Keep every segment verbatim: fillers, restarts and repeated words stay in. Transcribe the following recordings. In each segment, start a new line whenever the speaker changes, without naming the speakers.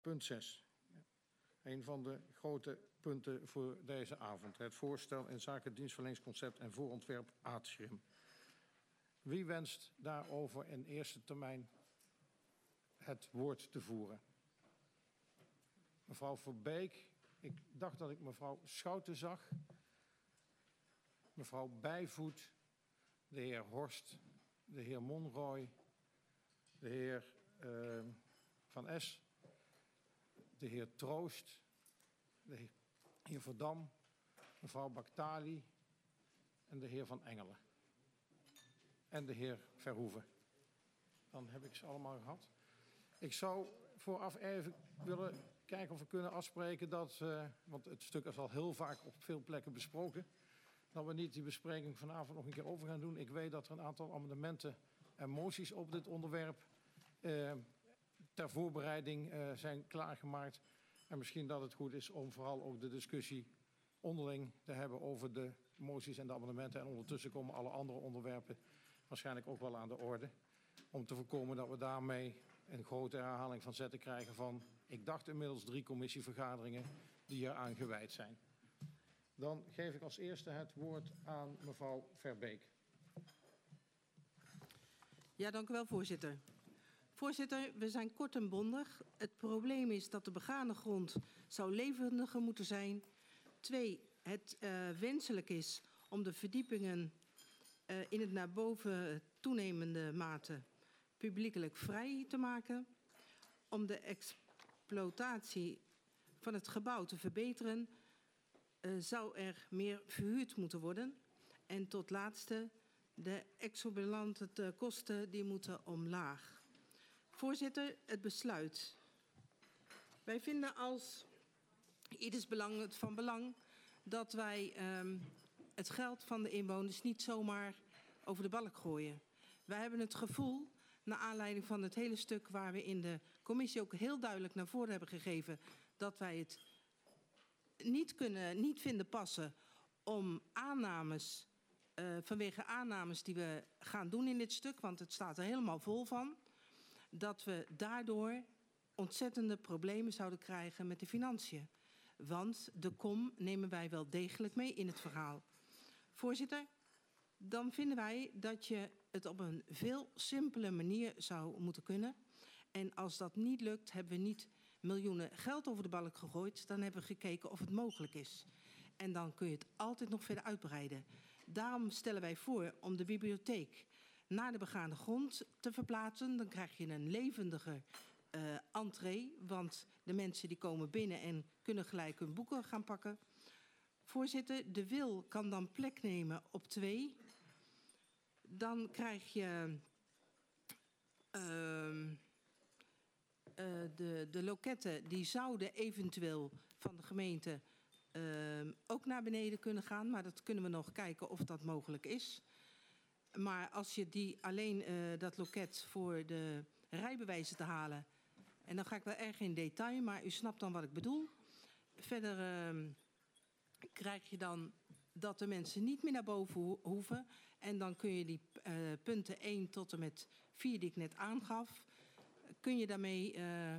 Punt zes. Een van de grote punten voor deze avond. Het voorstel in zaken dienstverleningsconcept en voorontwerp atrium. Wie wenst daarover in eerste termijn het woord te voeren? Mevrouw Verbeek. Ik dacht dat ik mevrouw Schouten zag. Mevrouw Bijvoet. De heer Horst. De heer Monroy. De heer uh, Van Es. De heer Troost. De heer Verdam. Mevrouw Baktali. En de heer Van Engelen. En de heer Verhoeven. Dan heb ik ze allemaal gehad. Ik zou vooraf even willen kijken of we kunnen afspreken dat, uh, want het stuk is al heel vaak op veel plekken besproken, dat we niet die bespreking vanavond nog een keer over gaan doen. Ik weet dat er een aantal amendementen en moties op dit onderwerp uh, ter voorbereiding uh, zijn klaargemaakt. En misschien dat het goed is om vooral ook de discussie onderling te hebben over de moties en de amendementen. En ondertussen komen alle andere onderwerpen waarschijnlijk ook wel aan de orde. Om te voorkomen dat we daarmee een grote herhaling van zetten krijgen van, ik dacht inmiddels drie commissievergaderingen die hier aan gewijd zijn. Dan geef ik als eerste het woord aan mevrouw Verbeek.
Ja, dank u wel, voorzitter. Voorzitter, we zijn kort en bondig. Het probleem is dat de begane grond zou levendiger moeten zijn. Twee, het uh, wenselijk is om de verdiepingen uh, in het naar boven toenemende mate publiekelijk vrij te maken. Om de exploitatie van het gebouw te verbeteren, uh, zou er meer verhuurd moeten worden. En tot laatste, de exorbitante kosten die moeten omlaag. Voorzitter, het besluit. Wij vinden als ieders belang het van belang dat wij um, het geld van de inwoners niet zomaar over de balk gooien. Wij hebben het gevoel, naar aanleiding van het hele stuk waar we in de commissie ook heel duidelijk naar voren hebben gegeven, dat wij het niet kunnen, niet vinden passen om aannames, uh, vanwege aannames die we gaan doen in dit stuk, want het staat er helemaal vol van, dat we daardoor ontzettende problemen zouden krijgen met de financiën. Want de kom nemen wij wel degelijk mee in het verhaal. Voorzitter, dan vinden wij dat je het op een veel simpele manier zou moeten kunnen. En als dat niet lukt, hebben we niet miljoenen geld over de balk gegooid. Dan hebben we gekeken of het mogelijk is. En dan kun je het altijd nog verder uitbreiden. Daarom stellen wij voor om de bibliotheek naar de begaande grond te verplaatsen. Dan krijg je een levendiger uh, entree. Want de mensen die komen binnen en kunnen gelijk hun boeken gaan pakken. Voorzitter, de wil kan dan plek nemen op twee. Dan krijg je uh, uh, de, de loketten, die zouden eventueel van de gemeente uh, ook naar beneden kunnen gaan. Maar dat kunnen we nog kijken of dat mogelijk is. Maar als je die alleen uh, dat loket voor de rijbewijzen te halen, en dan ga ik wel erg in detail, maar u snapt dan wat ik bedoel. Verder uh, krijg je dan dat de mensen niet meer naar boven ho hoeven. En dan kun je die uh, punten één tot en met vier die ik net aangaf, kun je daarmee uh, uh,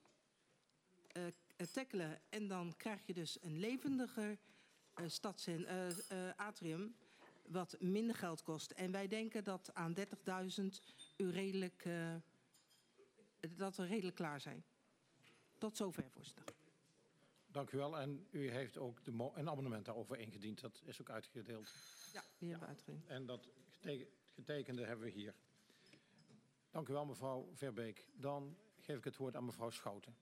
tackelen. En dan krijg je dus een levendiger uh, stadscen, uh, uh, atrium, wat minder geld kost. En wij denken dat aan dertigduizend u redelijk, uh, dat we redelijk klaar zijn. Tot zover, voorzitter.
Dank u wel. En u heeft ook de een amendement daarover ingediend. Dat is ook uitgedeeld.
Ja, die hebben we uitgedeeld.
En dat geteken, getekende hebben we hier. Dank u wel, mevrouw Verbeek. Dan geef ik het woord aan mevrouw Schouten.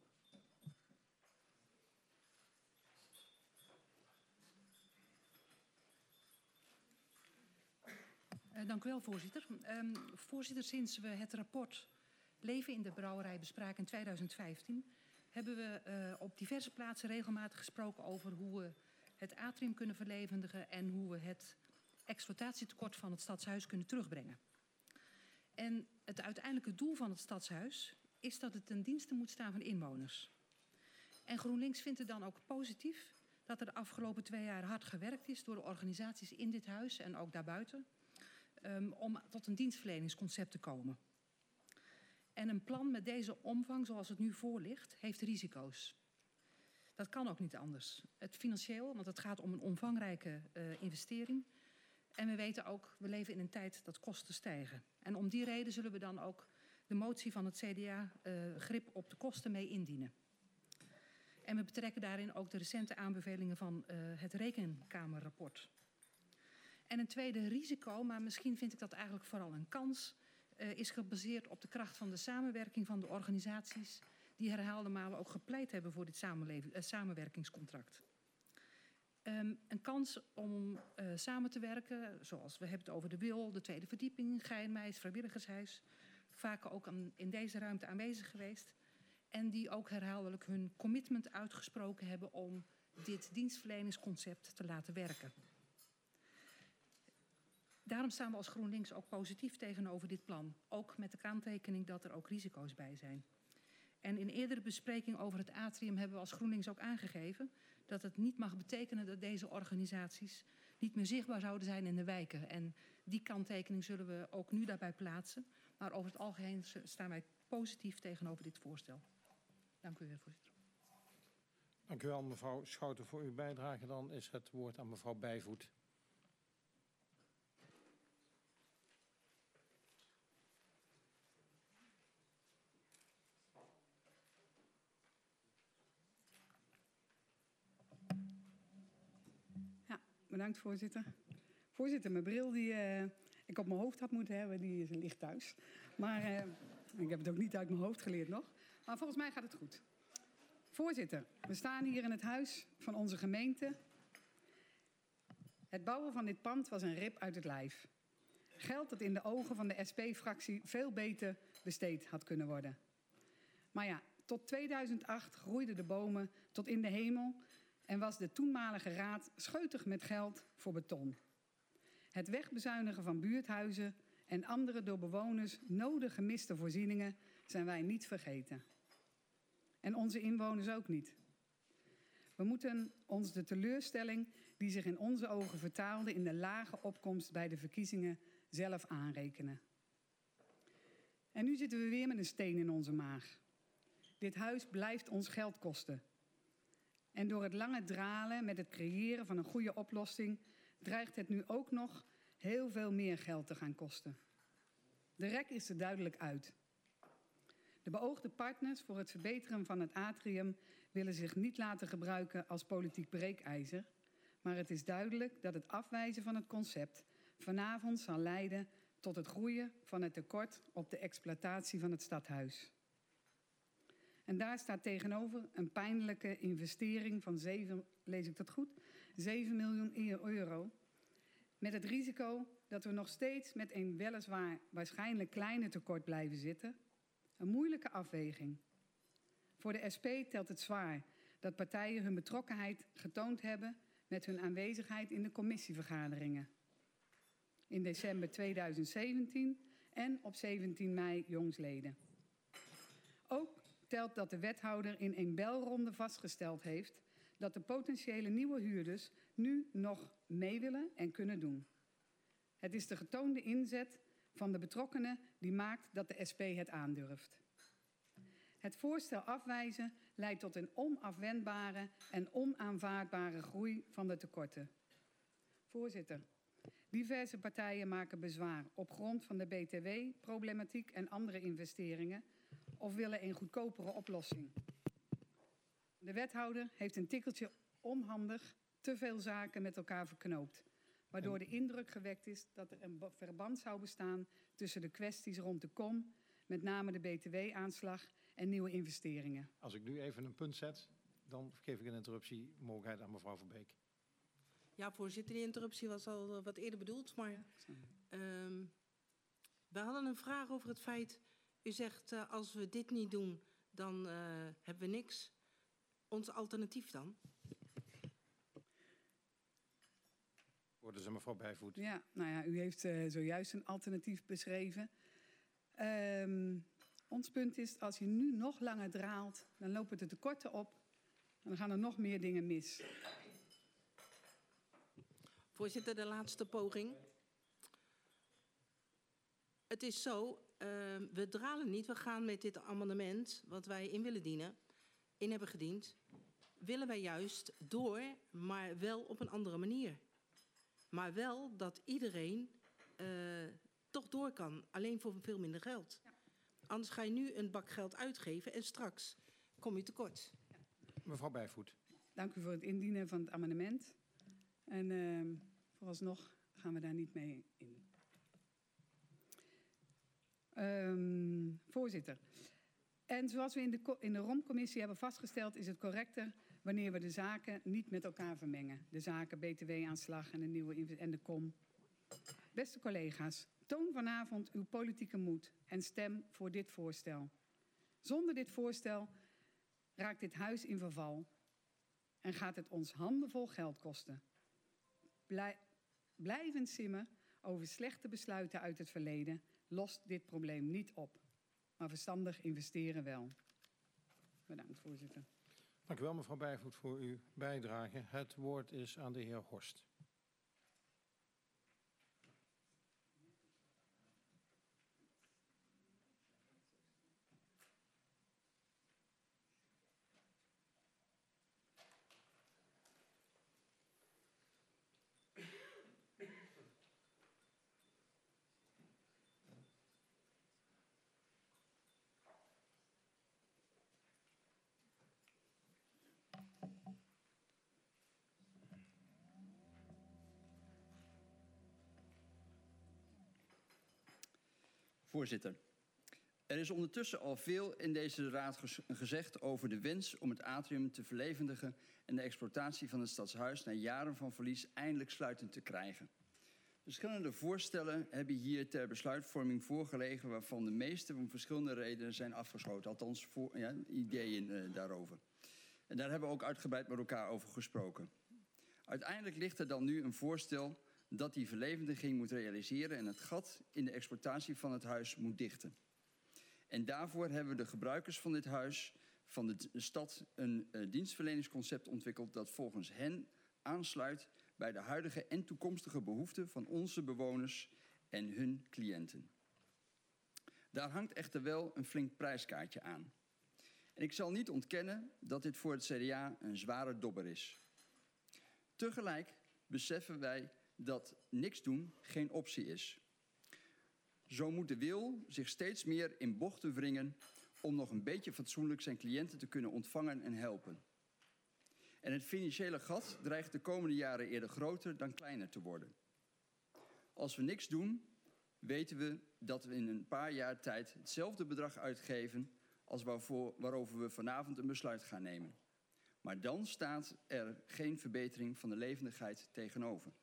Uh, dank u wel, voorzitter. Um, voorzitter, sinds we het rapport Leven in de Brouwerij bespraken in tweeduizend vijftien... hebben we uh, op diverse plaatsen regelmatig gesproken over hoe we het atrium kunnen verlevendigen en hoe we het exploitatietekort van het stadshuis kunnen terugbrengen. En het uiteindelijke doel van het stadshuis is dat het ten dienste moet staan van de inwoners. En GroenLinks vindt het dan ook positief dat er de afgelopen twee jaar hard gewerkt is door de organisaties in dit huis en ook daarbuiten, um, om tot een dienstverleningsconcept te komen. En een plan met deze omvang, zoals het nu voor ligt, heeft risico's. Dat kan ook niet anders. Het financieel, want het gaat om een omvangrijke uh, investering. En we weten ook, we leven in een tijd dat kosten stijgen. En om die reden zullen we dan ook de motie van het C D A uh, grip op de kosten mee indienen. En we betrekken daarin ook de recente aanbevelingen van uh, het Rekenkamerrapport. En een tweede risico, maar misschien vind ik dat eigenlijk vooral een kans, uh, is gebaseerd op de kracht van de samenwerking van de organisaties die herhaalde malen ook gepleit hebben voor dit uh, samenwerkingscontract. Um, een kans om uh, samen te werken, zoals we hebben het over de Wil, de tweede verdieping, Geinmeis, vrijwilligershuis, vaak ook aan, in deze ruimte aanwezig geweest. En die ook herhaaldelijk hun commitment uitgesproken hebben om dit dienstverleningsconcept te laten werken. Daarom staan we als GroenLinks ook positief tegenover dit plan. Ook met de kanttekening dat er ook risico's bij zijn. En in eerdere bespreking over het atrium hebben we als GroenLinks ook aangegeven dat het niet mag betekenen dat deze organisaties niet meer zichtbaar zouden zijn in de wijken. En die kanttekening zullen we ook nu daarbij plaatsen. Maar over het algemeen staan wij positief tegenover dit voorstel. Dank u, heer voorzitter.
Dank u wel, mevrouw Schouten, voor uw bijdrage. Dan is het woord aan mevrouw Bijvoet.
Bedankt, voorzitter. Voorzitter, mijn bril die uh, ik op mijn hoofd had moeten hebben, die ligt thuis. Maar uh, ik heb het ook niet uit mijn hoofd geleerd nog. Maar volgens mij gaat het goed. Voorzitter, we staan hier in het huis van onze gemeente. Het bouwen van dit pand was een rip uit het lijf. Geld dat in de ogen van de S P-fractie veel beter besteed had kunnen worden. Maar ja, tot tweeduizend acht groeiden de bomen tot in de hemel en was de toenmalige raad scheutig met geld voor beton. Het wegbezuinigen van buurthuizen en andere door bewoners nodig gemiste voorzieningen zijn wij niet vergeten. En onze inwoners ook niet. We moeten ons de teleurstelling die zich in onze ogen vertaalde in de lage opkomst bij de verkiezingen zelf aanrekenen. En nu zitten we weer met een steen in onze maag. Dit huis blijft ons geld kosten. En door het lange dralen met het creëren van een goede oplossing dreigt het nu ook nog heel veel meer geld te gaan kosten. De rek is er duidelijk uit. De beoogde partners voor het verbeteren van het atrium willen zich niet laten gebruiken als politiek breekijzer, maar het is duidelijk dat het afwijzen van het concept vanavond zal leiden tot het groeien van het tekort op de exploitatie van het stadhuis. En daar staat tegenover een pijnlijke investering van zeven, lees ik dat goed, zeven miljoen euro. Met het risico dat we nog steeds met een weliswaar waarschijnlijk kleiner tekort blijven zitten. Een moeilijke afweging. Voor de S P telt het zwaar dat partijen hun betrokkenheid getoond hebben met hun aanwezigheid in de commissievergaderingen. In december tweeduizend zeventien en op zeventien mei jongsleden. Ook telt dat de wethouder in een belronde vastgesteld heeft dat de potentiële nieuwe huurders nu nog mee willen en kunnen doen. Het is de getoonde inzet van de betrokkenen die maakt dat de S P het aandurft. Het voorstel afwijzen leidt tot een onafwendbare en onaanvaardbare groei van de tekorten. Voorzitter, diverse partijen maken bezwaar op grond van de B T W-problematiek en andere investeringen of willen een goedkopere oplossing. De wethouder heeft een tikkeltje onhandig te veel zaken met elkaar verknoopt, waardoor de indruk gewekt is dat er een verband zou bestaan tussen de kwesties rond de kom, met name de B T W-aanslag en nieuwe investeringen.
Als ik nu even een punt zet, dan geef ik een interruptie mogelijkheid aan mevrouw Verbeek.
Ja, voorzitter, die interruptie was al wat eerder bedoeld, maar um, we hadden een vraag over het feit, u zegt uh, als we dit niet doen, dan uh, hebben we niks. Ons alternatief dan?
Worden ze mevrouw Bijvoet?
Ja, nou ja, u heeft uh, zojuist een alternatief beschreven. Um, ons punt is, als je nu nog langer draalt, dan lopen de tekorten op en dan gaan er nog meer dingen mis.
Voorzitter, de laatste poging. Het is zo, we dralen niet. We gaan met dit amendement, wat wij in willen dienen, in hebben gediend, willen wij juist door, maar wel op een andere manier. Maar wel dat iedereen uh, toch door kan, alleen voor veel minder geld. Ja. Anders ga je nu een bak geld uitgeven en straks kom je tekort.
Ja.
Mevrouw Bijvoet.
Dank u voor het indienen van het amendement. En uh, vooralsnog gaan we daar niet mee in. Um, voorzitter. En zoals we in de, in de R O M-commissie hebben vastgesteld, is het correcter wanneer we de zaken niet met elkaar vermengen. De zaken B T W-aanslag en de nieuwe en de kom. Beste collega's, toon vanavond uw politieke moed en stem voor dit voorstel. Zonder dit voorstel raakt dit huis in verval en gaat het ons handenvol geld kosten. Blij, blijvend simmen over slechte besluiten uit het verleden lost dit probleem niet op. Maar verstandig investeren wel. Bedankt, voorzitter.
Dank u wel, mevrouw Bijvoet, voor uw bijdrage. Het woord is aan de heer Horst.
Voorzitter, er is ondertussen al veel in deze raad gezegd over de wens om het atrium te verlevendigen en de exploitatie van het stadshuis na jaren van verlies eindelijk sluitend te krijgen. Verschillende voorstellen hebben hier ter besluitvorming voorgelegen, waarvan de meeste om verschillende redenen zijn afgeschoten, althans voor, ja, ideeën uh, daarover. En daar hebben we ook uitgebreid met elkaar over gesproken. Uiteindelijk ligt er dan nu een voorstel dat die verlevendiging moet realiseren en het gat in de exploitatie van het huis moet dichten. En daarvoor hebben we de gebruikers van dit huis, van de stad, een uh, dienstverleningsconcept ontwikkeld dat volgens hen aansluit bij de huidige en toekomstige behoeften van onze bewoners en hun cliënten. Daar hangt echter wel een flink prijskaartje aan. En ik zal niet ontkennen dat dit voor het C D A een zware dobber is. Tegelijk beseffen wij dat niks doen geen optie is. Zo moet de wil zich steeds meer in bochten wringen om nog een beetje fatsoenlijk zijn cliënten te kunnen ontvangen en helpen. En het financiële gat dreigt de komende jaren eerder groter dan kleiner te worden. Als we niks doen, weten we dat we in een paar jaar tijd hetzelfde bedrag uitgeven als waarvoor, waarover we vanavond een besluit gaan nemen. Maar dan staat er geen verbetering van de levendigheid tegenover.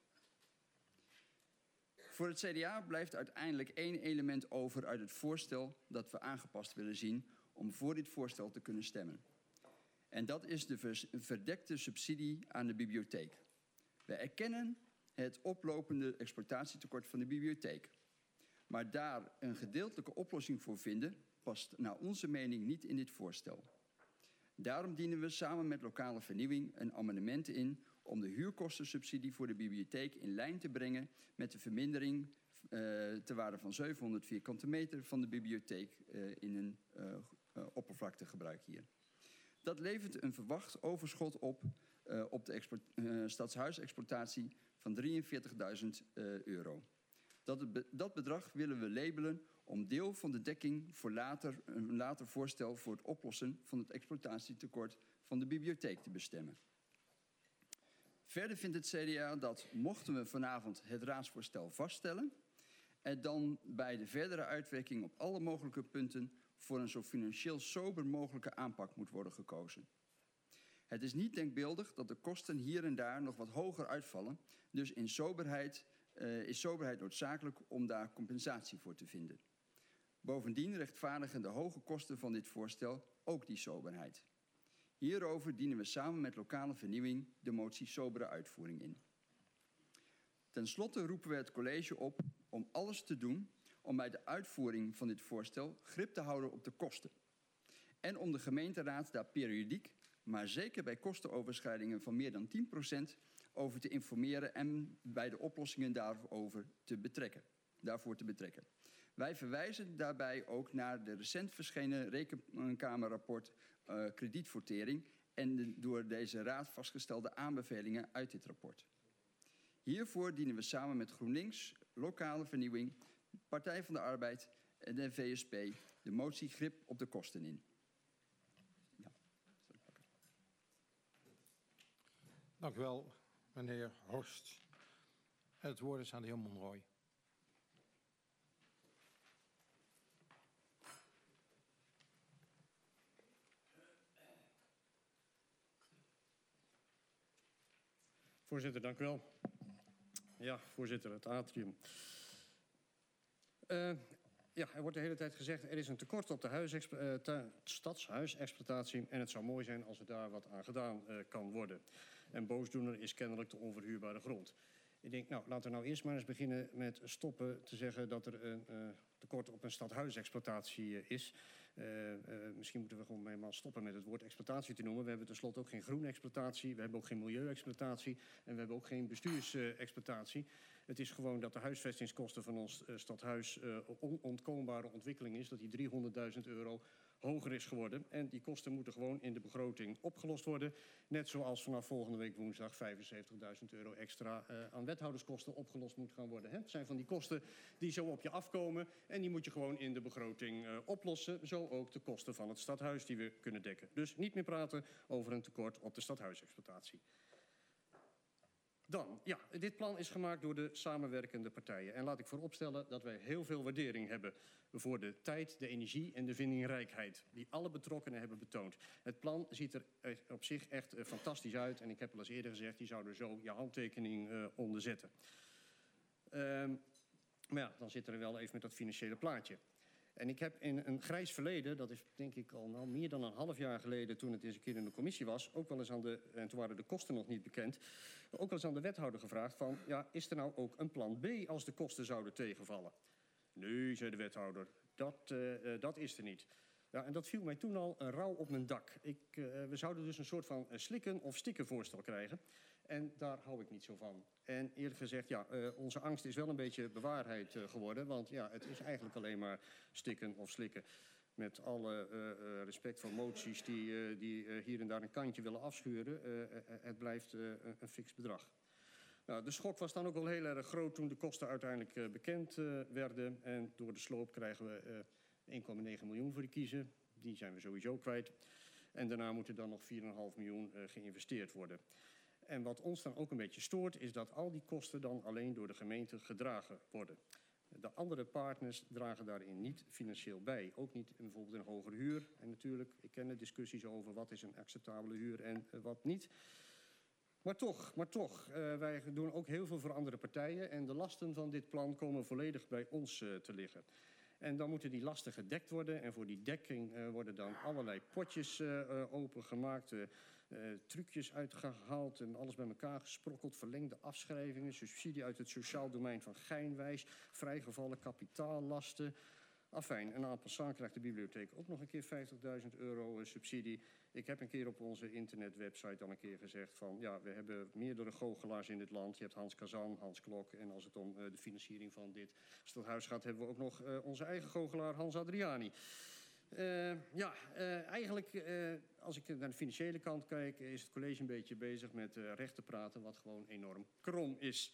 Voor het C D A blijft uiteindelijk één element over uit het voorstel dat we aangepast willen zien om voor dit voorstel te kunnen stemmen. En dat is de verdekte subsidie aan de bibliotheek. We erkennen het oplopende exploitatietekort van de bibliotheek. Maar daar een gedeeltelijke oplossing voor vinden past naar onze mening niet in dit voorstel. Daarom dienen we samen met lokale vernieuwing een amendement in om de huurkostensubsidie voor de bibliotheek in lijn te brengen met de vermindering uh, ter waarde van zevenhonderd vierkante meter van de bibliotheek uh, in een uh, uh, oppervlaktegebruik hier. Dat levert een verwacht overschot op uh, op de uh, stadshuisexploitatie van drieënveertigduizend uh, euro. Dat, be dat bedrag willen we labelen om deel van de dekking voor later, een later voorstel voor het oplossen van het exploitatietekort van de bibliotheek te bestemmen. Verder vindt het C D A dat, mochten we vanavond het raadsvoorstel vaststellen, er dan bij de verdere uitwerking op alle mogelijke punten voor een zo financieel sober mogelijke aanpak moet worden gekozen. Het is niet denkbeeldig dat de kosten hier en daar nog wat hoger uitvallen, dus in soberheid, uh, is soberheid noodzakelijk om daar compensatie voor te vinden. Bovendien rechtvaardigen de hoge kosten van dit voorstel ook die soberheid. Hierover dienen we samen met lokale vernieuwing de motie sobere uitvoering in. Ten slotte roepen we het college op om alles te doen om bij de uitvoering van dit voorstel grip te houden op de kosten. En om de gemeenteraad daar periodiek, maar zeker bij kostenoverschrijdingen van meer dan tien procent, over te informeren en bij de oplossingen daarover te betrekken, daarvoor te betrekken. Wij verwijzen daarbij ook naar de recent verschenen Rekenkamerrapport uh, kredietvertering en de door deze raad vastgestelde aanbevelingen uit dit rapport. Hiervoor dienen we samen met GroenLinks, Lokale Vernieuwing, Partij van de Arbeid en de V S P de motie Grip op de kosten in. Ja.
Dank u wel, meneer Horst. Het woord is aan de heer Monroy.
Voorzitter, dank u wel. Ja, voorzitter, het atrium. Uh, ja, er wordt de hele tijd gezegd, er is een tekort op de uh, stadshuisexploitatie en het zou mooi zijn als er daar wat aan gedaan uh, kan worden. En boosdoener is kennelijk de onverhuurbare grond. Ik denk, nou, laten we nou eerst maar eens beginnen met stoppen te zeggen dat er een uh, tekort op een stadhuisexploitatie uh, is. Uh, uh, misschien moeten we gewoon helemaal stoppen met het woord exploitatie te noemen. We hebben tenslotte ook geen groene exploitatie, we hebben ook geen milieuexploitatie en we hebben ook geen bestuursexploitatie. Uh, het is gewoon dat de huisvestingskosten van ons uh, stadhuis uh, onontkoombare ontwikkeling is, dat die driehonderdduizend euro hoger is geworden. En die kosten moeten gewoon in de begroting opgelost worden. Net zoals vanaf volgende week woensdag vijfenzeventigduizend euro extra uh, aan wethouderskosten opgelost moet gaan worden. Hè? Het zijn van die kosten die zo op je afkomen en die moet je gewoon in de begroting uh, oplossen. Zo ook de kosten van het stadhuis die we kunnen dekken. Dus niet meer praten over een tekort op de stadhuisexploitatie. Dan, ja, dit plan is gemaakt door de samenwerkende partijen. En laat ik vooropstellen dat wij heel veel waardering hebben voor de tijd, de energie en de vindingrijkheid die alle betrokkenen hebben betoond. Het plan ziet er op zich echt uh, fantastisch uit. En ik heb al eens eerder gezegd, je zou er zo je handtekening uh, onder zetten. Uh, maar ja, dan zit er wel even met dat financiële plaatje. En ik heb in een grijs verleden, dat is denk ik al nou meer dan een half jaar geleden toen het eens een keer in de commissie was, ook wel eens aan de, en toen waren de kosten nog niet bekend, ook wel eens aan de wethouder gevraagd van, ja, is er nou ook een plan B als de kosten zouden tegenvallen? Nee, zei de wethouder, dat, uh, uh, dat is er niet. Ja, en dat viel mij toen al een rauw op mijn dak. Ik, uh, we zouden dus een soort van uh, slikken of stikken voorstel krijgen. En daar hou ik niet zo van. En eerlijk gezegd, ja, uh, onze angst is wel een beetje bewaarheid uh, geworden. Want ja, het is eigenlijk alleen maar stikken of slikken. Met alle uh, uh, respect voor moties die, uh, die uh, hier en daar een kantje willen afschuren. Uh, uh, het blijft uh, een fix bedrag. Nou, de schok was dan ook wel heel erg groot toen de kosten uiteindelijk uh, bekend uh, werden. En door de sloop krijgen we uh, één komma negen miljoen voor de kiezen. Die zijn we sowieso kwijt. En daarna moet er dan nog vier komma vijf miljoen uh, geïnvesteerd worden. En wat ons dan ook een beetje stoort, is dat al die kosten dan alleen door de gemeente gedragen worden. De andere partners dragen daarin niet financieel bij. Ook niet bijvoorbeeld een hogere huur. En natuurlijk, ik ken de discussies over wat is een acceptabele huur en uh, wat niet. Maar toch, maar toch, uh, wij doen ook heel veel voor andere partijen. En de lasten van dit plan komen volledig bij ons uh, te liggen. En dan moeten die lasten gedekt worden. En voor die dekking uh, worden dan allerlei potjes uh, uh, opengemaakt. Uh, uh, trucjes uitgehaald en alles bij elkaar gesprokkeld. Verlengde afschrijvingen, subsidie uit het sociaal domein van Geinwijs. Vrijgevallen kapitaallasten. Afijn, en aan passant krijgt de bibliotheek ook nog een keer vijftigduizend euro uh, subsidie. Ik heb een keer op onze internetwebsite al een keer gezegd van, ja, we hebben meerdere goochelaars in dit land. Je hebt Hans Kazan, Hans Klok en als het om uh, de financiering van dit stadhuis gaat, hebben we ook nog uh, onze eigen goochelaar Hans Adriani. Uh, ja, uh, eigenlijk, uh, als ik naar de financiële kant kijk, is het college een beetje bezig met uh, recht te praten, wat gewoon enorm krom is.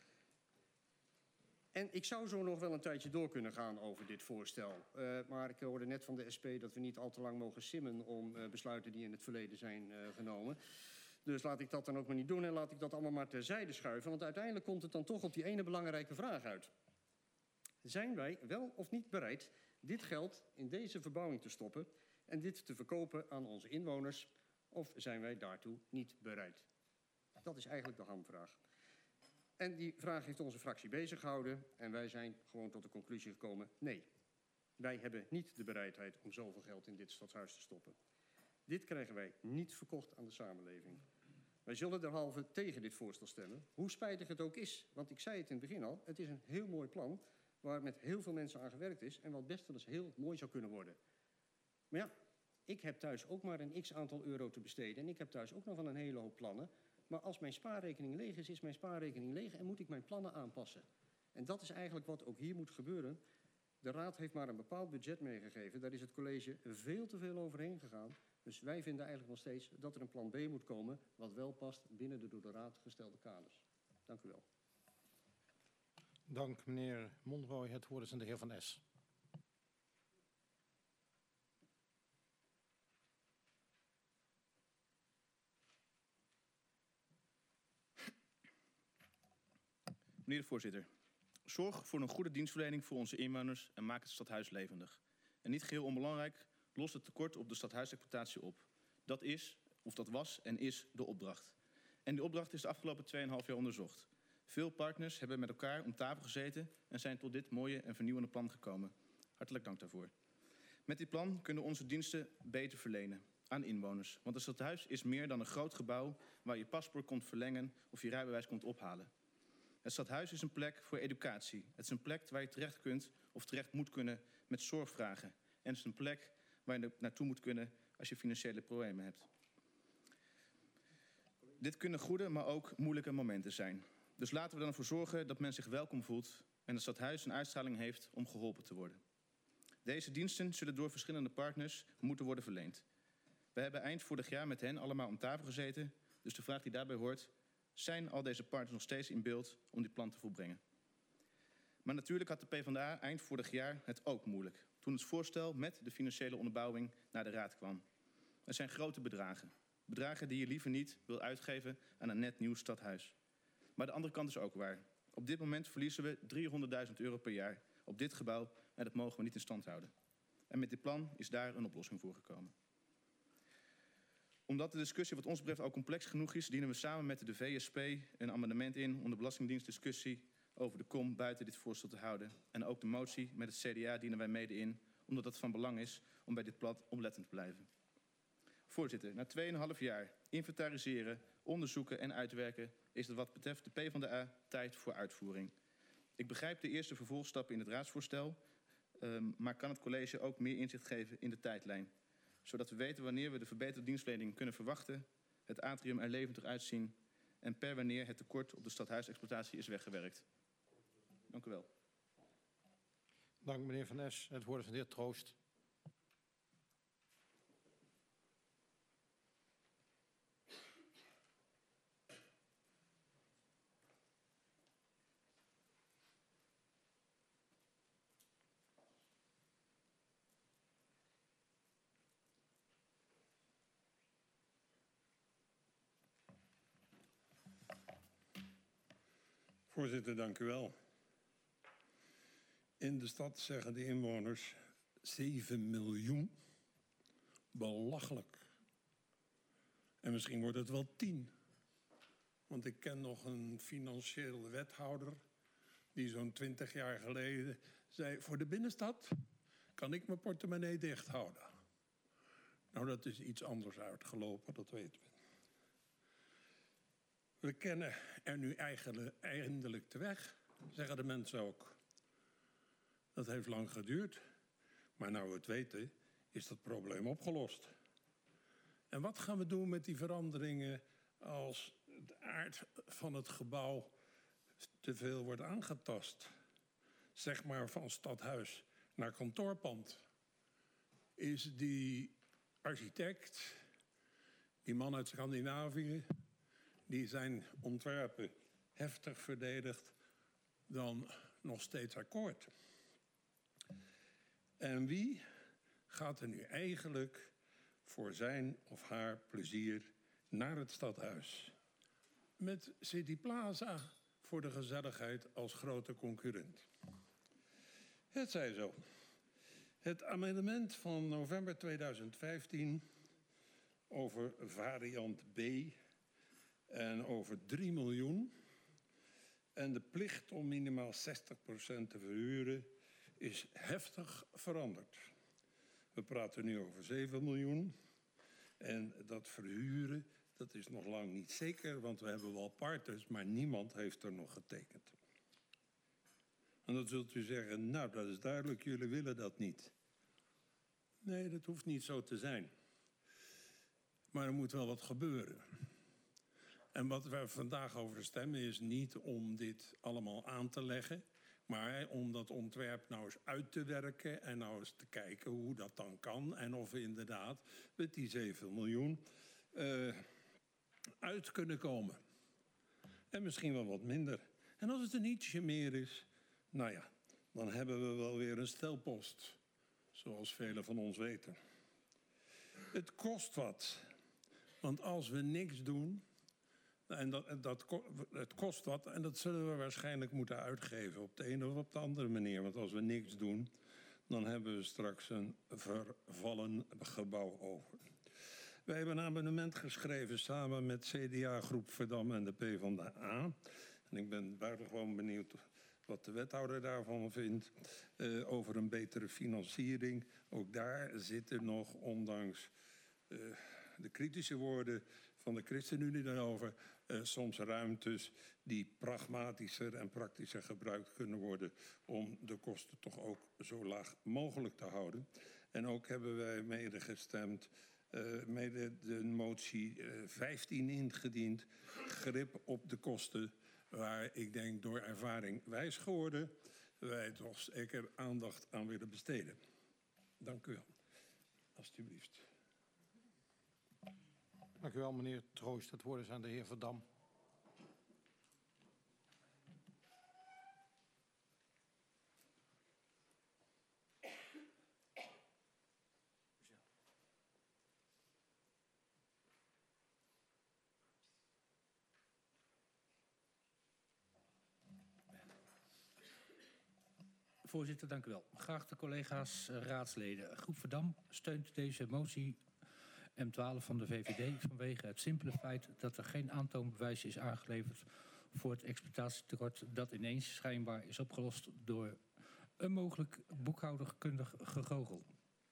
En ik zou zo nog wel een tijdje door kunnen gaan over dit voorstel. Uh, maar ik hoorde net van de S P dat we niet al te lang mogen simmen om uh, besluiten die in het verleden zijn uh, genomen. Dus laat ik dat dan ook maar niet doen en laat ik dat allemaal maar terzijde schuiven. Want uiteindelijk komt het dan toch op die ene belangrijke vraag uit. Zijn wij wel of niet bereid dit geld in deze verbouwing te stoppen en dit te verkopen aan onze inwoners? Of zijn wij daartoe niet bereid? Dat is eigenlijk de hamvraag. En die vraag heeft onze fractie bezig gehouden en wij zijn gewoon tot de conclusie gekomen, nee. Wij hebben niet de bereidheid om zoveel geld in dit stadshuis te stoppen. Dit krijgen wij niet verkocht aan de samenleving. Wij zullen derhalve tegen dit voorstel stemmen, hoe spijtig het ook is. Want ik zei het in het begin al, het is een heel mooi plan waar met heel veel mensen aan gewerkt is en wat best wel eens heel mooi zou kunnen worden. Maar ja, ik heb thuis ook maar een x-aantal euro te besteden en ik heb thuis ook nog wel een hele hoop plannen. Maar als mijn spaarrekening leeg is, is mijn spaarrekening leeg en moet ik mijn plannen aanpassen. En dat is eigenlijk wat ook hier moet gebeuren. De Raad heeft maar een bepaald budget meegegeven. Daar is het college veel te veel overheen gegaan. Dus wij vinden eigenlijk nog steeds dat er een plan B moet komen, wat wel past binnen de door de Raad gestelde kaders. Dank u wel.
Dank meneer Monroy. Het woord is aan de heer Van Es.
Meneer de voorzitter, zorg voor een goede dienstverlening voor onze inwoners en maak het stadhuis levendig. En niet geheel onbelangrijk, los het tekort op de stadhuisexploitatie op. Dat is, of dat was en is, de opdracht. En die opdracht is de afgelopen twee en een half jaar onderzocht. Veel partners hebben met elkaar om tafel gezeten en zijn tot dit mooie en vernieuwende plan gekomen. Hartelijk dank daarvoor. Met dit plan kunnen we onze diensten beter verlenen aan inwoners. Want een stadhuis is meer dan een groot gebouw waar je paspoort komt verlengen of je rijbewijs komt ophalen. Het stadhuis is een plek voor educatie. Het is een plek waar je terecht kunt of terecht moet kunnen met zorgvragen. En het is een plek waar je naartoe moet kunnen als je financiële problemen hebt. Dit kunnen goede, maar ook moeilijke momenten zijn. Dus laten we er dan voor zorgen dat men zich welkom voelt en het stadhuis een uitstraling heeft om geholpen te worden. Deze diensten zullen door verschillende partners moeten worden verleend. We hebben eind vorig jaar met hen allemaal om tafel gezeten, dus de vraag die daarbij hoort: zijn al deze partners nog steeds in beeld om dit plan te volbrengen? Maar natuurlijk had de PvdA eind vorig jaar het ook moeilijk, toen het voorstel met de financiële onderbouwing naar de Raad kwam. Er zijn grote bedragen. Bedragen die je liever niet wil uitgeven aan een net nieuw stadhuis. Maar de andere kant is ook waar. Op dit moment verliezen we driehonderdduizend euro per jaar op dit gebouw en dat mogen we niet in stand houden. En met dit plan is daar een oplossing voor gekomen. Omdat de discussie wat ons betreft al complex genoeg is, dienen we samen met de V S P een amendement in om de Belastingdienst over de kom buiten dit voorstel te houden. En ook de motie met het C D A dienen wij mede in, omdat het van belang is om bij dit plan oplettend te blijven. Voorzitter, na twee en een half jaar inventariseren, onderzoeken en uitwerken is het wat betreft de PvdA tijd voor uitvoering. Ik begrijp de eerste vervolgstappen in het raadsvoorstel, um, maar kan het college ook meer inzicht geven in de tijdlijn, zodat we weten wanneer we de verbeterde dienstverlening kunnen verwachten, het atrium er levendig uitzien en per wanneer het tekort op de stadhuisexploitatie is weggewerkt. Dank u wel.
Dank meneer Van Es. Het woord is aan de heer Troost.
Voorzitter, dank u wel. In de stad zeggen de inwoners zeven miljoen. Belachelijk. En misschien wordt het wel tien. Want ik ken nog een financieel wethouder die zo'n twintig jaar geleden zei: voor de binnenstad kan ik mijn portemonnee dicht houden. Nou, dat is iets anders uitgelopen, dat weten we. We kennen er nu eigenlijk eindelijk de weg, zeggen de mensen ook. Dat heeft lang geduurd, maar nou we het weten, is dat probleem opgelost. En wat gaan we doen met die veranderingen als de aard van het gebouw te veel wordt aangetast? Zeg maar van stadhuis naar kantoorpand. Is die architect, die man uit Scandinavië, die zijn ontwerpen heftig verdedigt, dan nog steeds akkoord? En wie gaat er nu eigenlijk voor zijn of haar plezier naar het stadhuis? Met City Plaza voor de gezelligheid als grote concurrent. Het zij zo. Het amendement van november tweeduizend vijftien over variant B en over drie miljoen en de plicht om minimaal zestig procent te verhuren is heftig veranderd. We praten nu over zeven miljoen en dat verhuren, dat is nog lang niet zeker, want we hebben wel partners, maar niemand heeft er nog getekend. En dan zult u zeggen, nou dat is duidelijk, jullie willen dat niet. Nee, dat hoeft niet zo te zijn. Maar er moet wel wat gebeuren. En wat we vandaag over stemmen is niet om dit allemaal aan te leggen, Maar om dat ontwerp nou eens uit te werken en nou eens te kijken hoe dat dan kan en of we inderdaad met die zeven miljoen uh, uit kunnen komen. En misschien wel wat minder. En als het een ietsje meer is, nou ja, dan hebben we wel weer een stelpost, zoals velen van ons weten. Het kost wat, want als we niks doen, en dat, dat, het kost wat en dat zullen we waarschijnlijk moeten uitgeven op de een of op de andere manier. Want als we niks doen, dan hebben we straks een vervallen gebouw over. Wij hebben een amendement geschreven samen met C D A, Groep Verdam en de PvdA. En ik ben buitengewoon benieuwd wat de wethouder daarvan vindt. Uh, over een betere financiering. Ook daar zitten nog, ondanks uh, de kritische woorden van de ChristenUnie daarover, uh, soms ruimtes die pragmatischer en praktischer gebruikt kunnen worden om de kosten toch ook zo laag mogelijk te houden. En ook hebben wij mede gestemd, uh, mede de motie uh, vijftien ingediend, grip op de kosten, waar ik denk door ervaring wijs geworden wij toch zeker aandacht aan willen besteden. Dank u wel. Alsjeblieft.
Dank u wel, meneer Troost. Het woord is aan de heer Verdam.
Voorzitter, dank u wel. Geachte collega's, raadsleden. Groep Verdam steunt deze motie M twaalf van de V V D vanwege het simpele feit dat er geen aantoonbewijs is aangeleverd voor het exploitatietekort dat ineens schijnbaar is opgelost door een mogelijk boekhouderkundig gegoochel.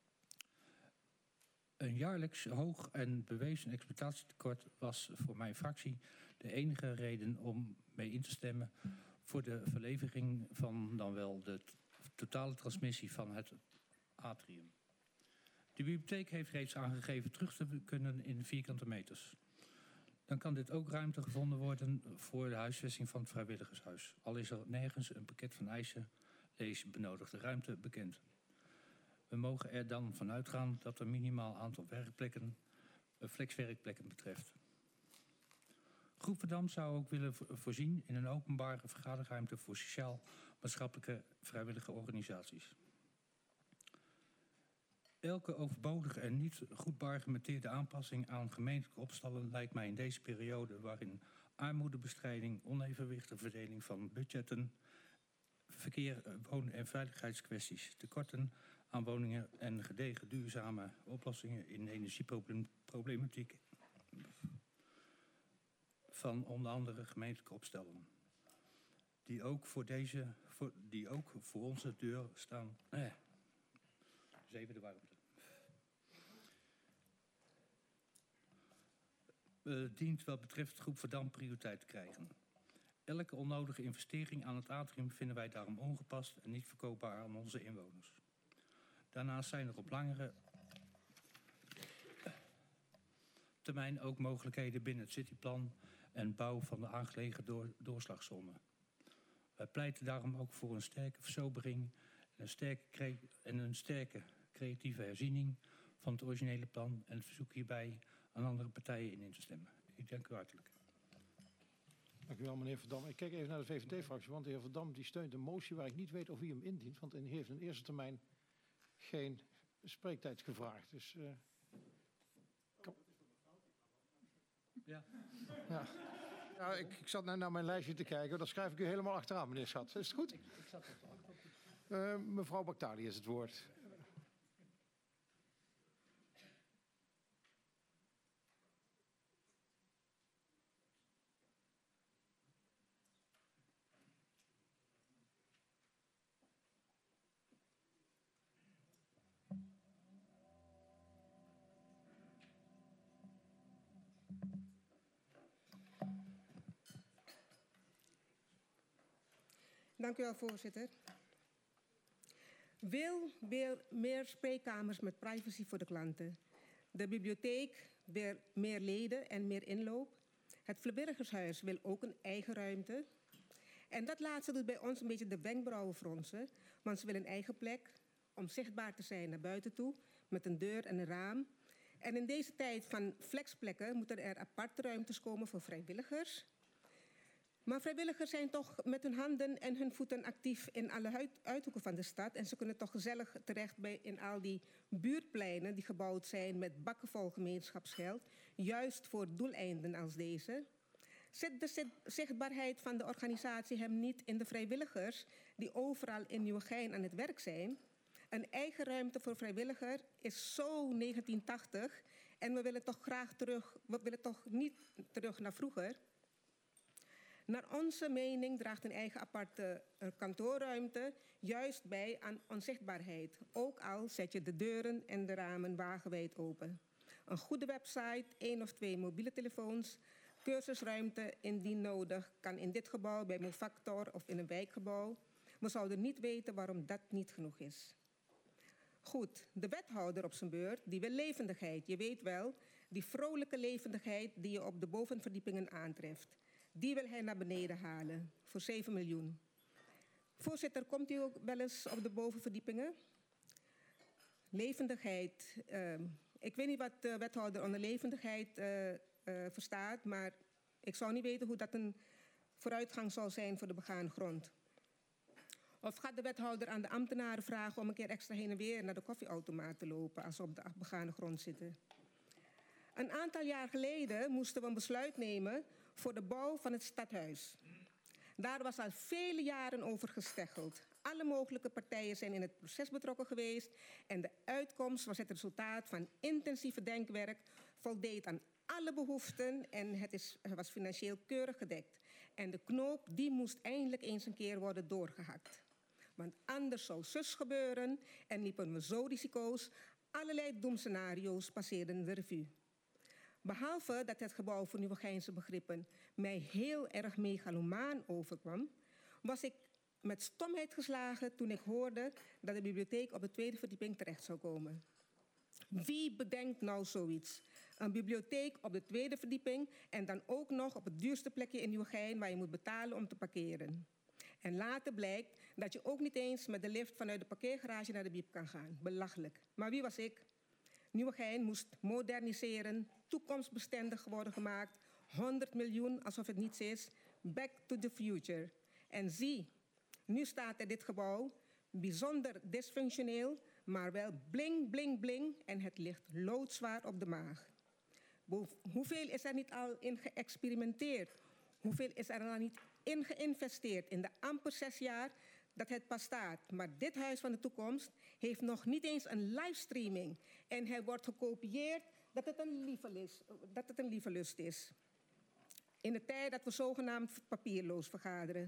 Een jaarlijks hoog en bewezen exploitatietekort was voor mijn fractie de enige reden om mee in te stemmen voor de verlevering van dan wel de totale transmissie van het atrium. De bibliotheek heeft reeds aangegeven terug te kunnen in vierkante meters. Dan kan dit ook ruimte gevonden worden voor de huisvesting van het vrijwilligershuis. Al is er nergens een pakket van eisen, lees benodigde ruimte, bekend. We mogen er dan van uitgaan dat er minimaal aantal werkplekken, flexwerkplekken betreft. Groep Verdam zou ook willen voorzien in een openbare vergaderruimte voor sociaal-maatschappelijke vrijwillige organisaties. Elke overbodige en niet goed beargumenteerde aanpassing aan gemeentelijke opstallen lijkt mij in deze periode waarin armoedebestrijding, onevenwichtige verdeling van budgetten, verkeer, woon- en veiligheidskwesties, tekorten aan woningen en gedegen duurzame oplossingen in energieproblematiek van onder andere gemeentelijke opstellen. Die ook voor deze, voor, die ook voor onze deur staan. Eh, dus even de warmte. Uh, dient wat betreft Groep Verdam prioriteit te krijgen. Elke onnodige investering aan het atrium vinden wij daarom ongepast en niet verkoopbaar aan onze inwoners. Daarnaast zijn er op langere termijn ook mogelijkheden binnen het cityplan en bouw van de aangelegen door, doorslagzone. Wij pleiten daarom ook voor een sterke versobering en een sterke, en een sterke creatieve herziening van het originele plan en het verzoek hierbij aan andere partijen in in te stemmen. Ik dank u hartelijk.
Dank u wel, meneer Verdam. Ik kijk even naar de V V D-fractie, want de heer Verdam die steunt een motie waar ik niet weet of wie hem indient, want hij heeft in eerste termijn geen spreektijd gevraagd. Dus, uh, kom.
Ja.
Ja. Ja, ik, ik zat nou naar mijn lijstje te kijken. Dat schrijf ik u helemaal achteraan, meneer Schat. Is het goed?
Ik, ik zat er toch achter.
Uh, mevrouw Baktali is het woord.
Dank u wel, voorzitter. Wil meer, meer spreekkamers met privacy voor de klanten. De bibliotheek weer meer leden en meer inloop. Het vrijwilligershuis wil ook een eigen ruimte. En dat laatste doet bij ons een beetje de wenkbrauwen fronsen. Want ze willen een eigen plek om zichtbaar te zijn naar buiten toe. Met een deur en een raam. En in deze tijd van flexplekken moeten er aparte ruimtes komen voor vrijwilligers. Maar vrijwilligers zijn toch met hun handen en hun voeten actief in alle uithoeken van de stad. En ze kunnen toch gezellig terecht bij in al die buurtpleinen die gebouwd zijn met bakken vol gemeenschapsgeld. Juist voor doeleinden als deze. Zit de zichtbaarheid van de organisatie hem niet in de vrijwilligers die overal in Nieuwegein aan het werk zijn? Een eigen ruimte voor vrijwilliger is zo negentien tachtig en we willen toch graag terug, we willen toch niet terug naar vroeger. Naar onze mening draagt een eigen aparte kantoorruimte juist bij aan onzichtbaarheid. Ook al zet je de deuren en de ramen wagenwijd open. Een goede website, één of twee mobiele telefoons, cursusruimte indien nodig, kan in dit gebouw, bij Mofactor of in een wijkgebouw. We zouden niet weten waarom dat niet genoeg is. Goed, de wethouder op zijn beurt, die wil levendigheid. Je weet wel, die vrolijke levendigheid die je op de bovenverdiepingen aantreft. Die wil hij naar beneden halen voor zeven miljoen. Voorzitter, komt u ook wel eens op de bovenverdiepingen? Levendigheid. Uh, ik weet niet wat de wethouder onder levendigheid uh, uh, verstaat, maar ik zou niet weten hoe dat een vooruitgang zal zijn voor de begane grond. Of gaat de wethouder aan de ambtenaren vragen om een keer extra heen en weer naar de koffieautomaat te lopen als ze op de begane grond zitten? Een aantal jaar geleden moesten we een besluit nemen voor de bouw van het stadhuis. Daar was al vele jaren over gesteggeld. Alle mogelijke partijen zijn in het proces betrokken geweest en de uitkomst was het resultaat van intensieve denkwerk, voldeed aan alle behoeften en het, is, het was financieel keurig gedekt. En de knoop die moest eindelijk eens een keer worden doorgehakt. Want anders zou zus gebeuren en liepen we zo risico's. Allerlei doemscenario's passeerden de revue. Behalve dat het gebouw voor Nieuwegeinse begrippen mij heel erg megalomaan overkwam, was ik met stomheid geslagen toen ik hoorde dat de bibliotheek op de tweede verdieping terecht zou komen. Wie bedenkt nou zoiets? Een bibliotheek op de tweede verdieping en dan ook nog op het duurste plekje in Nieuwegein waar je moet betalen om te parkeren. En later blijkt dat je ook niet eens met de lift vanuit de parkeergarage naar de bieb kan gaan. Belachelijk. Maar wie was ik? Nieuwegein moest moderniseren, toekomstbestendig worden gemaakt. honderd miljoen, alsof het niets is. Back to the future. En zie, nu staat er dit gebouw, bijzonder dysfunctioneel, maar wel bling, bling, bling. En het ligt loodzwaar op de maag. Hoeveel is er niet al in geëxperimenteerd? Hoeveel is er al niet in geïnvesteerd in de amper zes jaar dat het pas staat? Maar dit huis van de toekomst heeft nog niet eens een livestreaming. En hij wordt gekopieerd dat het een lievelust, dat het een lievelust is. In de tijd dat we zogenaamd papierloos vergaderen.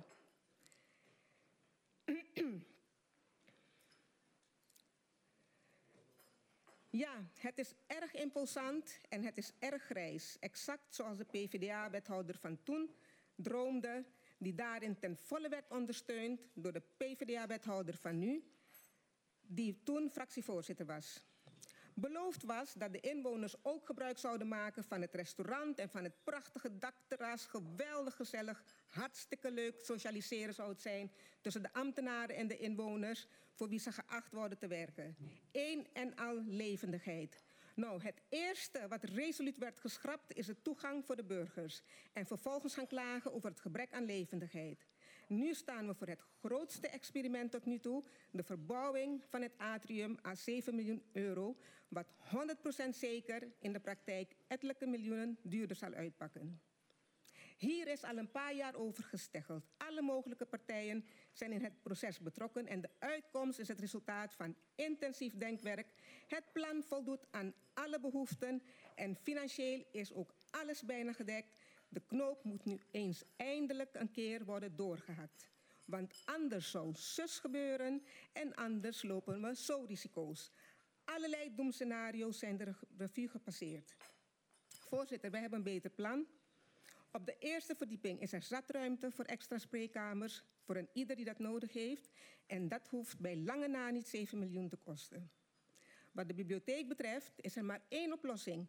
Ja, het is erg imposant en het is erg grijs. Exact zoals de P v d A-wethouder van toen droomde, die daarin ten volle werd ondersteund door de P v d A-wethouder van nu, die toen fractievoorzitter was. Beloofd was dat de inwoners ook gebruik zouden maken van het restaurant en van het prachtige dakterras. Geweldig gezellig, hartstikke leuk socialiseren zou het zijn tussen de ambtenaren en de inwoners voor wie ze geacht worden te werken. Eén en al levendigheid. Nou, het eerste wat resoluut werd geschrapt is de toegang voor de burgers. En vervolgens gaan klagen over het gebrek aan levendigheid. Nu staan we voor het grootste experiment tot nu toe, de verbouwing van het atrium aan zeven miljoen euro, wat honderd procent zeker in de praktijk ettelijke miljoenen duurder zal uitpakken. Hier is al een paar jaar over gesteggeld. Alle mogelijke partijen zijn in het proces betrokken en de uitkomst is het resultaat van intensief denkwerk. Het plan voldoet aan alle behoeften en financieel is ook alles bijna gedekt. De knoop moet nu eens eindelijk een keer worden doorgehakt. Want anders zou zus gebeuren en anders lopen we zo risico's. Allerlei doemscenario's zijn de revue gepasseerd. Voorzitter, wij hebben een beter plan. Op de eerste verdieping is er zat ruimte voor extra spreekkamers voor een ieder die dat nodig heeft. En dat hoeft bij lange na niet zeven miljoen te kosten. Wat de bibliotheek betreft is er maar één oplossing.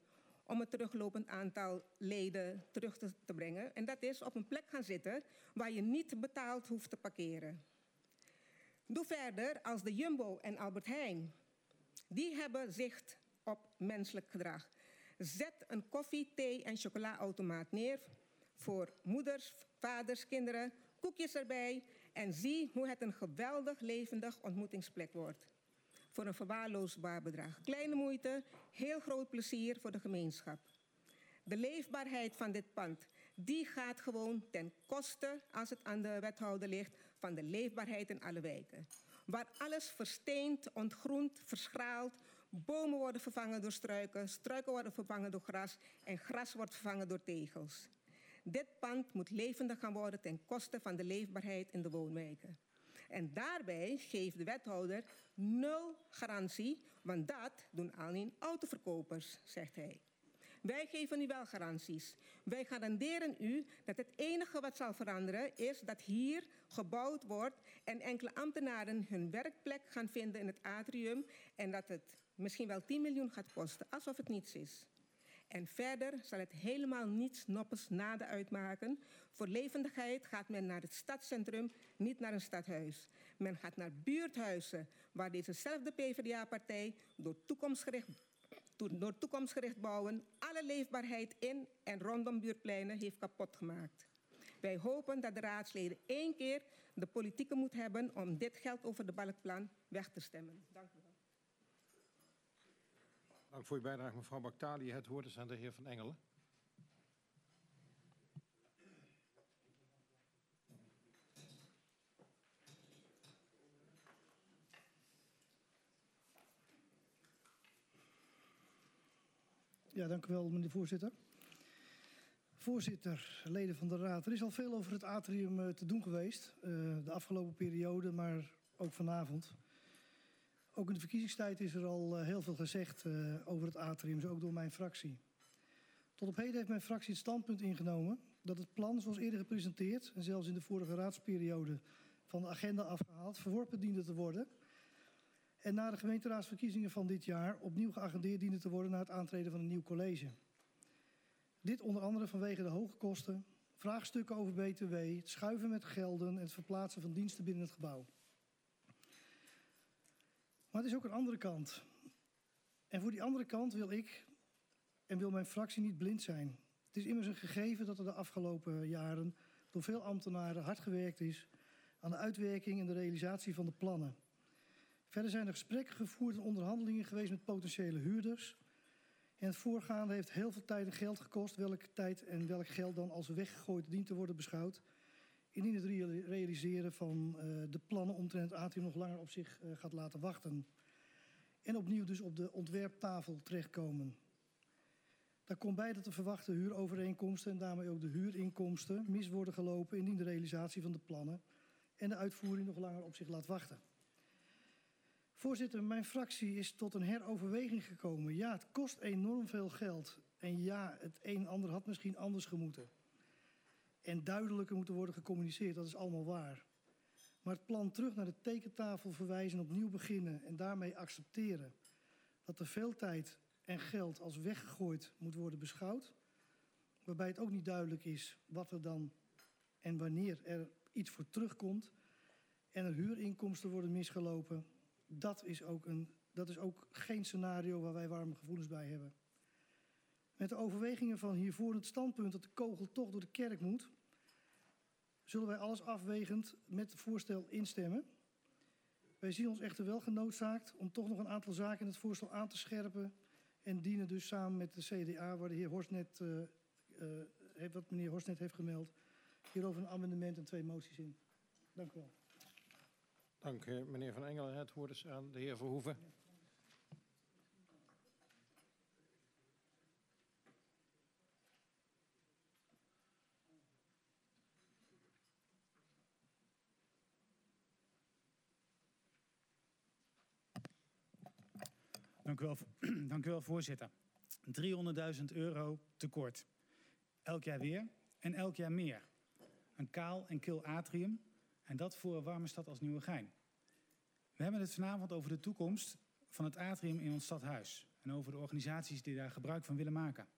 om het teruglopend aantal leden terug te, te brengen. En dat is op een plek gaan zitten waar je niet betaald hoeft te parkeren. Doe verder als de Jumbo en Albert Heijn. Die hebben zicht op menselijk gedrag. Zet een koffie, thee en chocola-automaat neer voor moeders, vaders, kinderen, koekjes erbij en zie hoe het een geweldig levendig ontmoetingsplek wordt. Voor een verwaarloosbaar bedrag. Kleine moeite, heel groot plezier voor de gemeenschap. De leefbaarheid van dit pand, die gaat gewoon ten koste, als het aan de wethouder ligt, van de leefbaarheid in alle wijken. Waar alles versteend, ontgroend, verschraald, bomen worden vervangen door struiken, struiken worden vervangen door gras en gras wordt vervangen door tegels. Dit pand moet levendig gaan worden ten koste van de leefbaarheid in de woonwijken. En daarbij geeft de wethouder nul garantie, want dat doen alleen autoverkopers, zegt hij. Wij geven u wel garanties. Wij garanderen u dat het enige wat zal veranderen is dat hier gebouwd wordt en enkele ambtenaren hun werkplek gaan vinden in het atrium en dat het misschien wel tien miljoen gaat kosten, alsof het niets is. En verder zal het helemaal niets noppes nade uitmaken. Voor levendigheid gaat men naar het stadscentrum, niet naar een stadhuis. Men gaat naar buurthuizen, waar dezezelfde P v d A-partij door toekomstgericht, door toekomstgericht bouwen alle leefbaarheid in en rondom buurtpleinen heeft kapot gemaakt. Wij hopen dat de raadsleden één keer de politieke moed hebben om dit geld over de balkplan weg te stemmen. Dank u wel.
Dank voor uw bijdrage, mevrouw Baktali. Het woord is aan de heer Van Engelen.
Ja, dank u wel, meneer de voorzitter. Voorzitter, leden van de raad. Er is al veel over het atrium uh, te doen geweest. Uh, de afgelopen periode, maar ook vanavond. Ook in de verkiezingstijd is er al uh, heel veel gezegd uh, over het atrium, zo ook door mijn fractie. Tot op heden heeft mijn fractie het standpunt ingenomen dat het plan, zoals eerder gepresenteerd en zelfs in de vorige raadsperiode van de agenda afgehaald, verworpen diende te worden. En na de gemeenteraadsverkiezingen van dit jaar opnieuw geagendeerd diende te worden na het aantreden van een nieuw college. Dit onder andere vanwege de hoge kosten, vraagstukken over B T W, het schuiven met gelden en het verplaatsen van diensten binnen het gebouw. Maar het is ook een andere kant. En voor die andere kant wil ik en wil mijn fractie niet blind zijn. Het is immers een gegeven dat er de afgelopen jaren door veel ambtenaren hard gewerkt is aan de uitwerking en de realisatie van de plannen. Verder zijn er gesprekken gevoerd en onderhandelingen geweest met potentiële huurders. En het voorgaande heeft heel veel tijd en geld gekost, welke tijd en welk geld dan als weggegooid dient te worden beschouwd, indien het realiseren van uh, de plannen omtrent het atrium nog langer op zich uh, gaat laten wachten. En opnieuw dus op de ontwerptafel terechtkomen. Daar komt bij dat de verwachte huurovereenkomsten en daarmee ook de huurinkomsten mis worden gelopen indien de realisatie van de plannen en de uitvoering nog langer op zich laat wachten. Voorzitter, mijn fractie is tot een heroverweging gekomen. Ja, het kost enorm veel geld. En ja, het een en ander had misschien anders gemoeten. En duidelijker moeten worden gecommuniceerd, dat is allemaal waar. Maar het plan terug naar de tekentafel verwijzen, opnieuw beginnen en daarmee accepteren dat er veel tijd en geld als weggegooid moet worden beschouwd, waarbij het ook niet duidelijk is wat er dan en wanneer er iets voor terugkomt en er huurinkomsten worden misgelopen, dat is ook, een, dat is ook geen scenario waar wij warme gevoelens bij hebben. Met de overwegingen van hiervoor het standpunt dat de kogel toch door de kerk moet, zullen wij alles afwegend met het voorstel instemmen. Wij zien ons echter wel genoodzaakt om toch nog een aantal zaken in het voorstel aan te scherpen en dienen dus samen met de C D A, waar de heer Horst net, uh, uh, heeft, wat meneer Horst net heeft gemeld, hierover een amendement en twee moties in. Dank u wel.
Dank uh, meneer Van Engelen. Het woord is aan de heer Verhoeven.
Dank u wel, dank u wel, voorzitter. driehonderdduizend euro tekort. Elk jaar weer en elk jaar meer. Een kaal en kil atrium en dat voor een warme stad als Nieuwegein. We hebben het vanavond over de toekomst van het atrium in ons stadhuis en over de organisaties die daar gebruik van willen maken.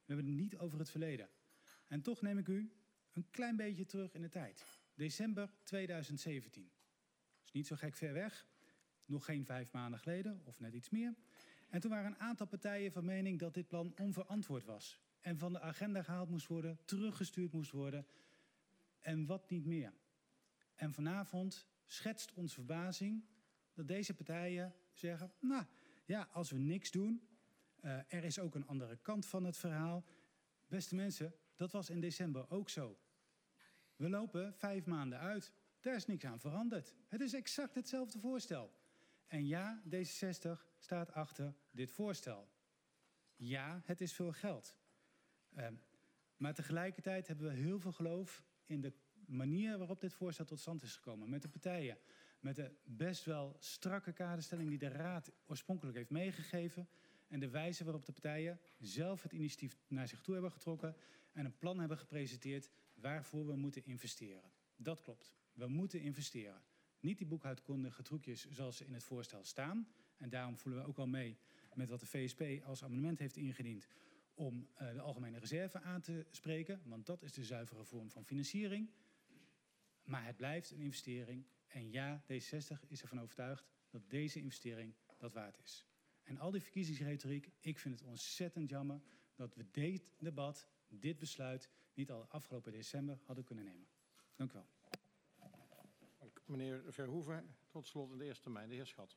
We hebben het niet over het verleden. En toch neem ik u een klein beetje terug in de tijd. December tweeduizend zeventien. Dat is niet zo gek ver weg. Nog geen vijf maanden geleden, of net iets meer. En toen waren een aantal partijen van mening dat dit plan onverantwoord was. En van de agenda gehaald moest worden, teruggestuurd moest worden. En wat niet meer. En vanavond schetst onze verbazing dat deze partijen zeggen... nou ja, als we niks doen, uh, er is ook een andere kant van het verhaal. Beste mensen, dat was in december ook zo. We lopen vijf maanden uit. Daar is niks aan veranderd. Het is exact hetzelfde voorstel. En ja, D zesenzestig staat achter dit voorstel. Ja, het is veel geld. Uh, maar tegelijkertijd hebben we heel veel geloof in de manier waarop dit voorstel tot stand is gekomen. Met de partijen. Met de best wel strakke kaderstelling die de Raad oorspronkelijk heeft meegegeven. En de wijze waarop de partijen zelf het initiatief naar zich toe hebben getrokken. En een plan hebben gepresenteerd waarvoor we moeten investeren. Dat klopt. We moeten investeren. Niet die boekhoudkundige trucjes zoals ze in het voorstel staan. En daarom voelen we ook wel mee met wat de V S P als amendement heeft ingediend. Om uh, de algemene reserve aan te spreken. Want dat is de zuivere vorm van financiering. Maar het blijft een investering. En ja, D zesenzestig is ervan overtuigd dat deze investering dat waard is. En al die verkiezingsretoriek, ik vind het ontzettend jammer dat we dit debat, dit besluit, niet al afgelopen december hadden kunnen nemen. Dank u wel.
Meneer Verhoeven, tot slot in de eerste termijn, de heer Schat.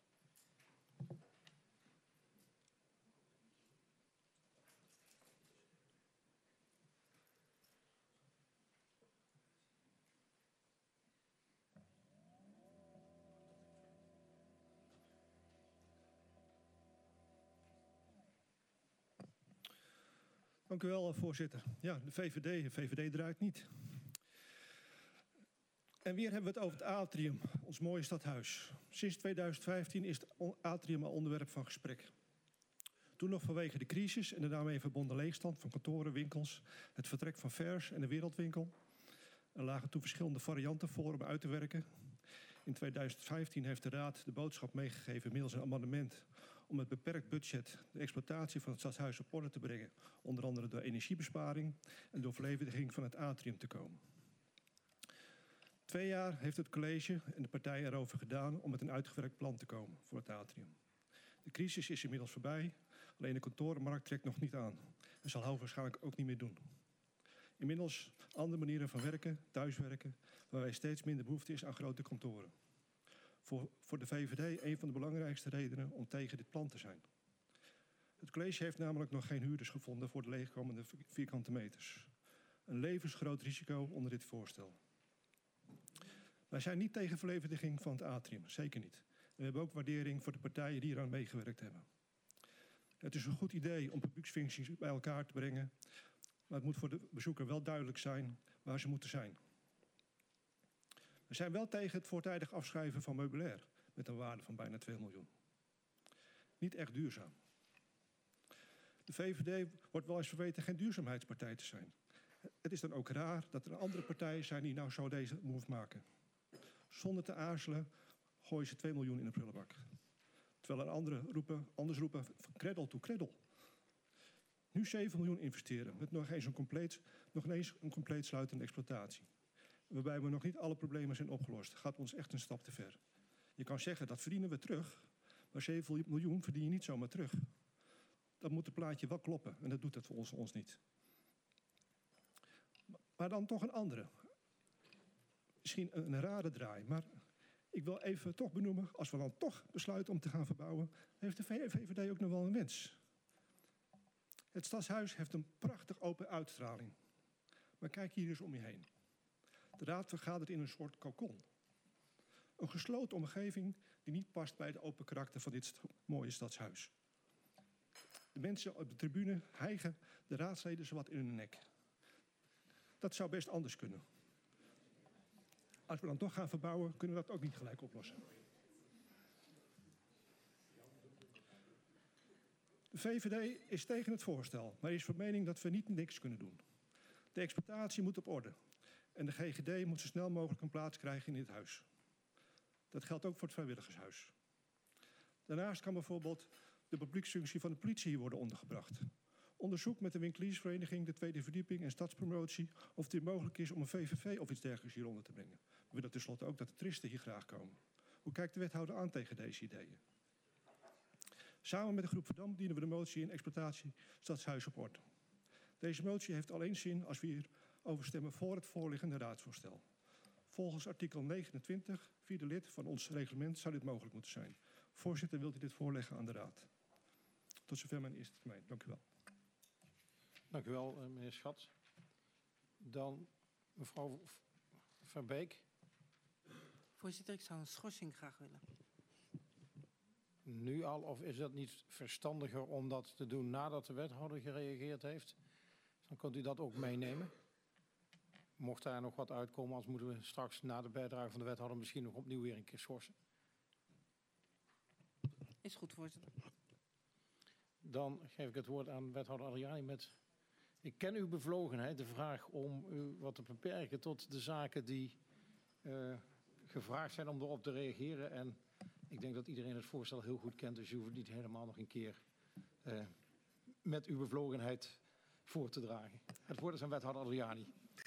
Dank u wel, voorzitter. Ja, de V V D, de V V D draait niet. En weer hebben we het over het atrium, ons mooie stadhuis. Sinds tweeduizend vijftien is het atrium al onderwerp van gesprek. Toen nog vanwege de crisis en de daarmee verbonden leegstand van kantoren, winkels, het vertrek van Vers en de Wereldwinkel. Er lagen toen verschillende varianten voor om uit te werken. In tweeduizend vijftien heeft de Raad de boodschap meegegeven middels een amendement om met beperkt budget de exploitatie van het stadhuis op orde te brengen. Onder andere door energiebesparing en door verlevendiging van het atrium te komen. Twee jaar heeft het college en de partijen erover gedaan om met een uitgewerkt plan te komen voor het atrium. De crisis is inmiddels voorbij, alleen de kantorenmarkt trekt nog niet aan en zal hoogwaarschijnlijk ook niet meer doen. Inmiddels andere manieren van werken, thuiswerken, waarbij steeds minder behoefte is aan grote kantoren. Voor, voor de V V D een van de belangrijkste redenen om tegen dit plan te zijn. Het college heeft namelijk nog geen huurders gevonden voor de leegkomende vierkante meters. Een levensgroot risico onder dit voorstel. Wij zijn niet tegen verlevendiging van het atrium, zeker niet. We hebben ook waardering voor de partijen die eraan meegewerkt hebben. Het is een goed idee om publieksfuncties bij elkaar te brengen, maar het moet voor de bezoeker wel duidelijk zijn waar ze moeten zijn. We zijn wel tegen het voortijdig afschrijven van meubilair met een waarde van bijna twee miljoen. Niet echt duurzaam. De V V D wordt wel eens verweten geen duurzaamheidspartij te zijn. Het is dan ook raar dat er andere partijen zijn die nou zo deze move maken. Zonder te aarzelen gooien ze twee miljoen in de prullenbak. Terwijl er anderen roepen, anders roepen van cradle to cradle. Nu zeven miljoen investeren met nog eens een compleet, nog eens een compleet sluitende exploitatie. Waarbij we nog niet alle problemen zijn opgelost. Gaat ons echt een stap te ver. Je kan zeggen dat verdienen we terug, maar zeven miljoen verdien je niet zomaar terug. Dan moet het plaatje wel kloppen en dat doet het voor ons, ons niet. Maar dan toch een andere. Misschien een rare draai, maar ik wil even toch benoemen, als we dan toch besluiten om te gaan verbouwen, heeft de V V D ook nog wel een wens. Het stadshuis heeft een prachtig open uitstraling. Maar kijk hier eens om je heen. De raad vergadert in een soort kokon. Een gesloten omgeving die niet past bij de open karakter van dit mooie stadshuis. De mensen op de tribune hijgen de raadsleden zowat in hun nek. Dat zou best anders kunnen. Als we dan toch gaan verbouwen, kunnen we dat ook niet gelijk oplossen. De V V D is tegen het voorstel, maar is van mening dat we niet niks kunnen doen. De exploitatie moet op orde. En de G G D moet zo snel mogelijk een plaats krijgen in dit huis. Dat geldt ook voor het vrijwilligershuis. Daarnaast kan bijvoorbeeld de publieksfunctie van de politie hier worden ondergebracht. Onderzoek met de winkeliersvereniging, de tweede verdieping en stadspromotie of het hier mogelijk is om een V V V of iets dergelijks hieronder te brengen. We willen tenslotte ook dat de toeristen hier graag komen. Hoe kijkt de wethouder aan tegen deze ideeën? Samen met de groep Verdam dienen we de motie in exploitatie Stadshuis op orde. Deze motie heeft alleen zin als we hierover stemmen voor het voorliggende raadsvoorstel. Volgens artikel negenentwintig, vierde lid van ons reglement, zou dit mogelijk moeten zijn. Voorzitter, wilt u dit voorleggen aan de raad? Tot zover mijn eerste termijn. Dank u wel.
Dank u wel, meneer Schat. Dan mevrouw Verbeek.
Voorzitter, ik zou een schorsing graag willen.
Nu al, of is dat niet verstandiger om dat te doen nadat de wethouder gereageerd heeft? Dan kunt u dat ook meenemen. Mocht daar nog wat uitkomen, anders moeten we straks na de bijdrage van de wethouder misschien nog opnieuw weer een keer schorsen.
Is goed, voorzitter.
Dan geef ik het woord aan wethouder Adriani met... Ik ken uw bevlogenheid, de vraag om u wat te beperken tot de zaken die uh, gevraagd zijn om erop te reageren. En ik denk dat iedereen het voorstel heel goed kent, dus u hoeft het niet helemaal nog een keer uh, met uw bevlogenheid voor te dragen. Het woord is aan wethouder Adriani.